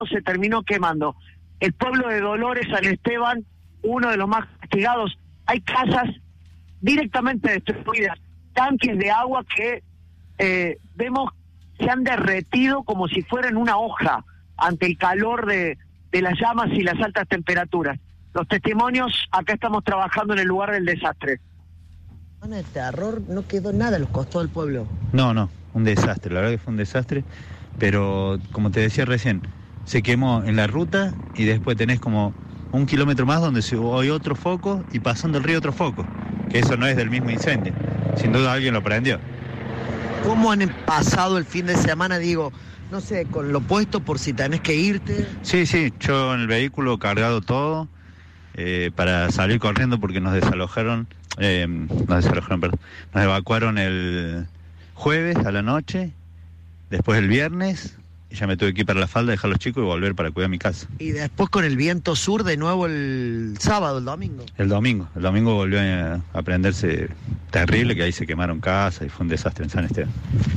se terminó quemando. El pueblo de Dolores, San Esteban, uno de los más castigados. Hay casas directamente destruidas, tanques de agua que vemos se han derretido como si fueran una hoja ante el calor de las llamas y las altas temperaturas. Los testimonios, acá estamos trabajando en el lugar del desastre. El terror, no quedó nada a los costados del pueblo. No, un desastre, la verdad que fue un desastre, pero como te decía recién, se quemó en la ruta y después tenés como 1 kilómetro más donde hay otro foco y pasando el río otro foco, que eso no es del mismo incendio, sin duda alguien lo prendió. ¿Cómo han pasado el fin de semana, digo, no sé, con lo puesto por si tenés que irte? Sí, yo en el vehículo cargado todo, para salir corriendo porque nos evacuaron el jueves a la noche, después el viernes, y ya me tuve que ir para La Falda, dejar a los chicos y volver para cuidar mi casa. Y después con el viento sur de nuevo el sábado, el domingo. El domingo volvió a prenderse terrible, que ahí se quemaron casas y fue un desastre en San Esteban.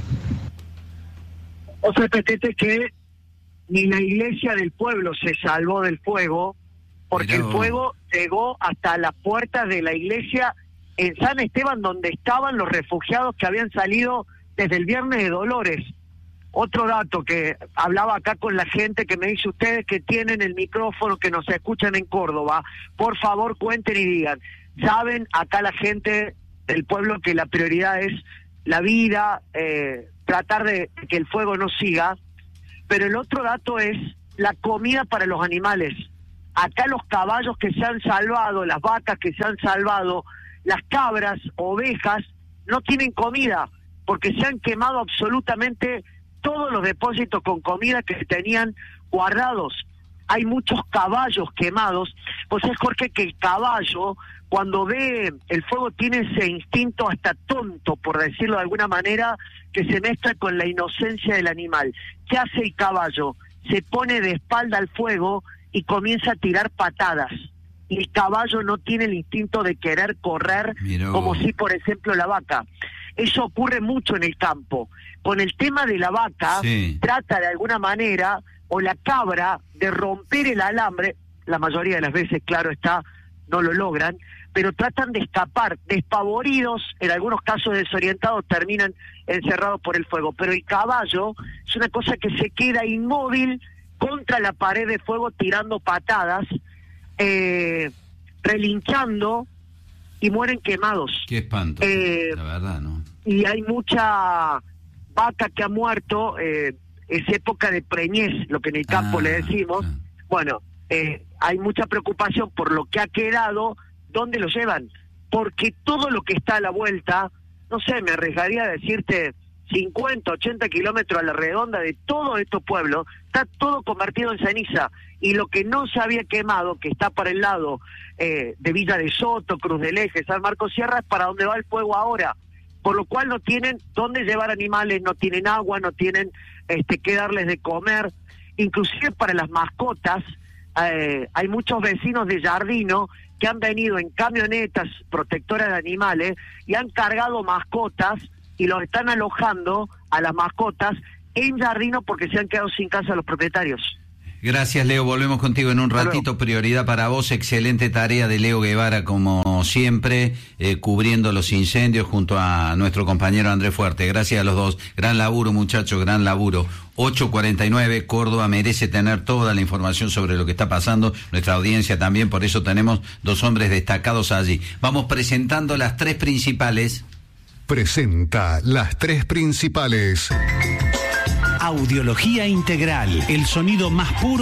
O sea, Petete, que ni la iglesia del pueblo se salvó del fuego, porque el fuego llegó hasta las puertas de la iglesia en San Esteban, donde estaban los refugiados que habían salido desde el viernes de Dolores. Otro dato que hablaba acá con la gente que me dice, ustedes que tienen el micrófono, que nos escuchan en Córdoba, por favor cuenten y digan. Saben acá la gente del pueblo que la prioridad es la vida, tratar de que el fuego no siga, pero el otro dato es la comida para los animales. Acá los caballos que se han salvado, las vacas que se han salvado, las cabras, ovejas, no tienen comida, porque se han quemado absolutamente todos los depósitos con comida que se tenían guardados. Hay muchos caballos quemados. Pues es, Jorge, que el caballo, cuando ve el fuego, tiene ese instinto hasta tonto, por decirlo de alguna manera, que se mezcla con la inocencia del animal. ¿Qué hace el caballo? Se pone de espalda al fuego y comienza a tirar patadas. Y el caballo no tiene el instinto de querer correr, como si, por ejemplo, la vaca. Eso ocurre mucho en el campo. Con el tema de la vaca, trata de alguna manera, o la cabra, de romper el alambre. La mayoría de las veces, claro está, no lo logran, pero tratan de escapar, despavoridos, en algunos casos desorientados, terminan encerrados por el fuego. Pero el caballo es una cosa que se queda inmóvil contra la pared de fuego, tirando patadas, relinchando, y mueren quemados. Qué espanto, la verdad, ¿no? Y hay mucha vaca que ha muerto, es época de preñez, lo que en el campo le decimos. Claro. Bueno, hay mucha preocupación por lo que ha quedado, ¿dónde lo llevan? Porque todo lo que está a la vuelta, no sé, me arriesgaría a decirte 50, 80 kilómetros a la redonda de todos estos pueblos, está todo convertido en ceniza. Y lo que no se había quemado, que está para el lado de Villa de Soto, Cruz del Eje, San Marcos Sierra, es para donde va el fuego ahora. Por lo cual no tienen dónde llevar animales, no tienen agua, no tienen qué darles de comer. Inclusive para las mascotas, hay muchos vecinos de Jardino que han venido en camionetas protectoras de animales y han cargado mascotas y los están alojando a las mascotas en Jardino porque se han quedado sin casa los propietarios. Gracias, Leo. Volvemos contigo en un ratito. Prioridad para vos. Excelente tarea de Leo Guevara, como siempre, cubriendo los incendios junto a nuestro compañero Andrés Fuerte. Gracias a los dos. Gran laburo, muchachos, gran laburo. 8:49, Córdoba merece tener toda la información sobre lo que está pasando. Nuestra audiencia también, por eso tenemos 2 hombres destacados allí. Vamos presentando las 3 principales. Presenta las 3 principales. Audiología Integral, el sonido más puro